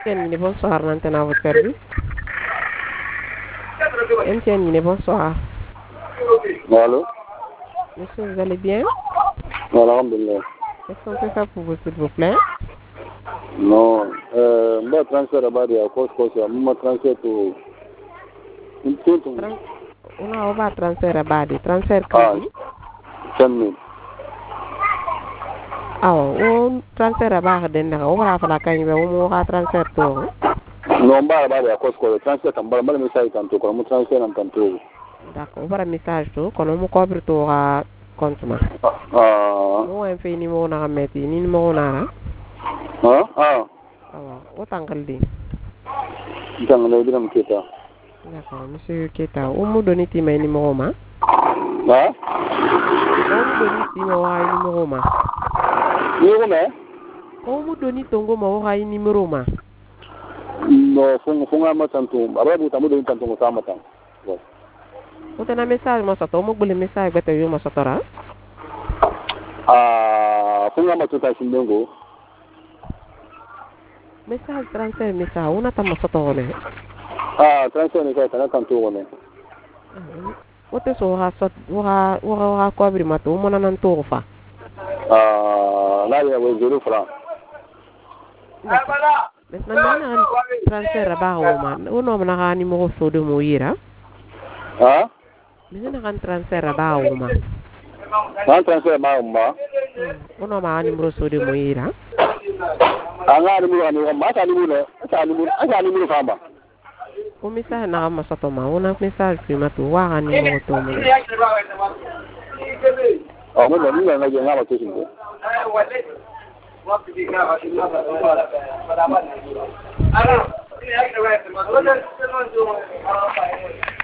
Guinée, bonsoir, l'antenne à votre service. MTN Guinée, bonsoir. Allô? Monsieur, vous allez bien? Voilà, alhamdulillah. Qu'est-ce qu'on peut faire pour vous, s'il vous plaît? Non, moi transfert à Badi à cause moi transfert to On va transfert à Badi, transfert ah crédit. 10 000. On transfert à Badi, on va faire la cagne, on va transfert to. Non, Badi à cause transfert en bas, message tanto, comme transfert en tanto. D'accord, on va un message to, quand on couvre to à compte ma. Moi, un fait numéro na mettre, numéro na. Autant que le dit. D'accord, monsieur Keta, on me donne mes numéros ma. On me donne numéro ma. On me donne ton ma numéro ma. Non, fonga matanto, ababu tamu donne tanto samatan. On a un message ma soto, on me message bete yo ma sotora. Fonga matuta sindengo. Message transfer message, on a ta ma soto ne. Transfer ne ka tanto ne. Wote so ha sot wa ko abri mato mo nan to fa. La ya we 0 francs. Mais na transfer ba o man. Uno na ga ni mo so de mo yira. Mais na kan transfer ba o man. Transfer ba o ma. Uno ma ni mo so de mo yira. Anga ni mo ni ma ta ni mo ne. Asa ni mo fa ba. O message na ma soto ma, una message prima tu wa ni mo to mo. Mo ni na ga nga ba to singo. Ara, ni ai na wa, ma do na